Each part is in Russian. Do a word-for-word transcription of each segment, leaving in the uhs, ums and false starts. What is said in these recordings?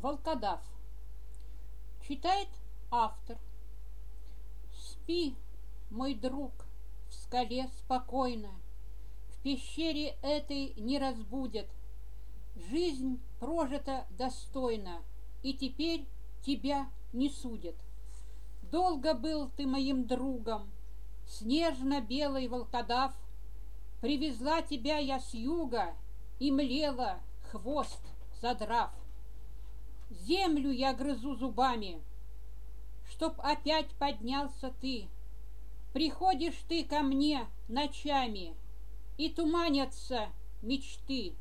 Волкодав. Читает автор. Спи, мой друг, в скале спокойно, в пещере этой не разбудят. Жизнь прожита достойно, и теперь тебя не судят. Долго был ты моим другом, снежно-белый волкодав. Привезла тебя я с юга и млела, хвост задрав. Землю я грызу зубами, чтоб опять поднялся ты. Приходишь ты ко мне ночами, и туманятся мечты.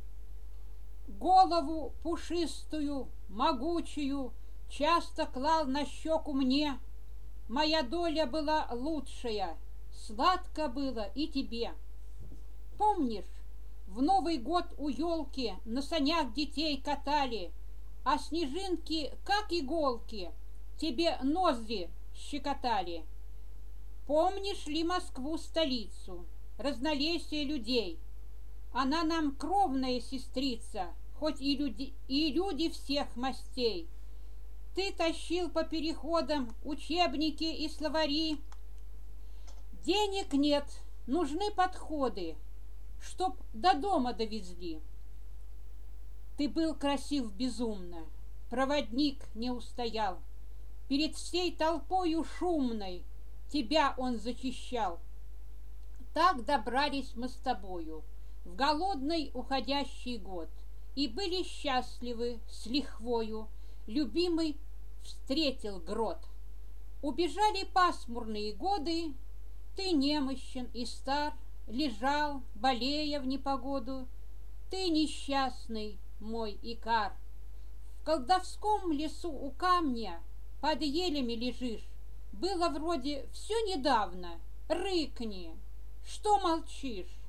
Голову пушистую, могучую часто клал на щеку мне. Моя доля была лучшая, сладко было и тебе. Помнишь, в Новый год у елки на санях детей катали, а снежинки, как иголки, тебе ноздри щекотали? Помнишь ли Москву, столицу, разнолесие людей? Она нам кровная сестрица, хоть и люди, и люди всех мастей. Ты тащил по переходам учебники и словари. Денег нет, нужны подходы, чтоб до дома довезли. Ты был красив безумно, проводник не устоял. Перед всей толпою шумной тебя он зачищал. Так добрались мы с тобою в голодный уходящий год и были счастливы с лихвою. Любимый встретил грот. Убежали пасмурные годы, ты немощен и стар, лежал, болея в непогоду. Ты несчастный, мой Икар. В колдовском лесу у камня под елями лежишь. Было вроде все недавно. Рыкни, что молчишь?